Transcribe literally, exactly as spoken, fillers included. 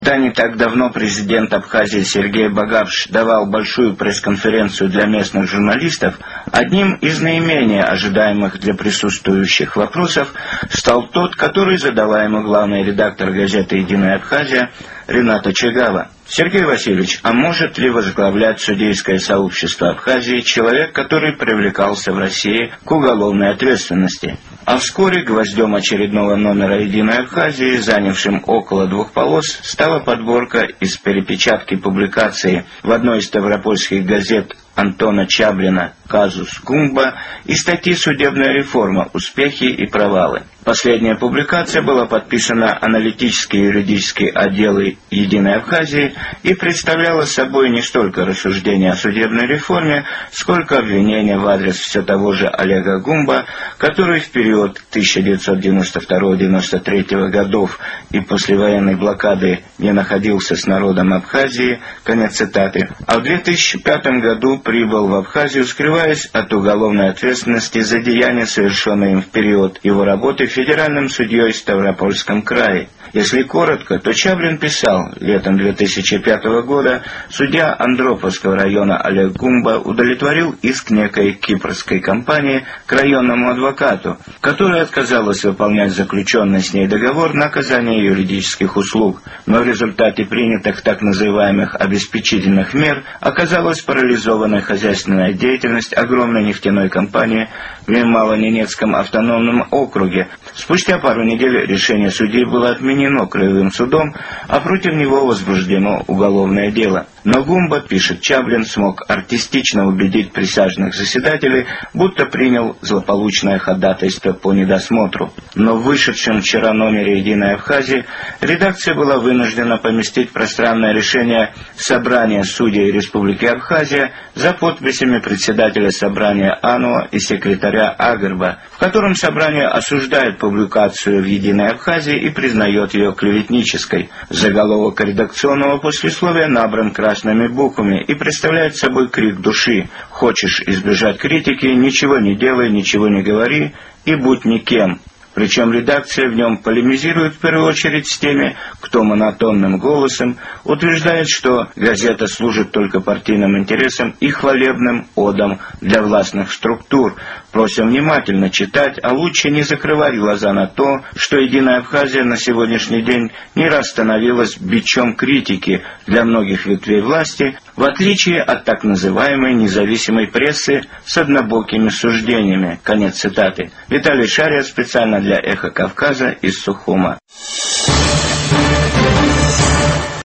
Да, не так давно президент Абхазии Сергей Багапш давал большую пресс-конференцию для местных журналистов. Одним из наименее ожидаемых для присутствующих вопросов стал тот, который задала ему главный редактор газеты «Единая Абхазия» Рената Чегава. Сергей Васильевич, а может ли возглавлять судейское сообщество Абхазии человек, который привлекался в России к уголовной ответственности? А вскоре гвоздем очередного номера «Единой Абхазии», занявшим около двух полос, стала подборка из перепечатки публикации в одной из ставропольских газет Антона Чаблина «Казус Гумба» и статьи «Судебная реформа. Успехи и провалы». Последняя публикация была подписана аналитические и юридические отделы «Единой Абхазии» и представляла собой не столько рассуждения о судебной реформе, сколько обвинения в адрес все того же Олега Гумба, который в период тысяча девятьсот девяносто второго — девяносто третьего годов и послевоенной блокады не находился с народом Абхазии, конец цитаты, а в две тысячи пятом году прибыл в Абхазию, скрываясь от уголовной ответственности за деяния, совершенные им в период его работы федеральным судьей в Ставропольском крае. Если коротко, то Чаблин писал: летом две тысячи пятого года судья Андроповского района Олег Гумба удовлетворил иск некой кипрской компании к районному адвокату, которая отказалась выполнять заключенный с ней договор на оказание юридических услуг, но в результате принятых так называемых обеспечительных мер оказалась парализована хозяйственная деятельность огромной нефтяной компании в Ямало-Ненецком автономном округе. Спустя пару недель решение судьи было отменено краевым судом, а против него возбуждено уголовное дело. Но Гумба, пишет Чаблин, смог артистично убедить присяжных заседателей, будто принял злополучное ходатайство по недосмотру. Но в вышедшем вчера номере «Единой Абхазии» редакция была вынуждена поместить пространное решение Собрания судей Республики Абхазия за подписями председателя собрания Ануа и секретаря Агрба, в котором собрание осуждает публикацию в «Единой Абхазии» и признает ее клеветнической. Заголовок редакционного послесловия набран красными буквами и представляет собой крик души: «Хочешь избежать критики, ничего не делай, ничего не говори и будь никем». Причем редакция в нем полемизирует в первую очередь с теми, кто монотонным голосом утверждает, что газета служит только партийным интересам и хвалебным одам для властных структур. Просим внимательно читать, а лучше не закрывать глаза на то, что «Единая Абхазия» на сегодняшний день не раз становилась бичом критики для многих ветвей власти, в отличие от так называемой независимой прессы с однобокими суждениями. Конец цитаты. Виталий Шария, специально для «Эхо Кавказа» из Сухума.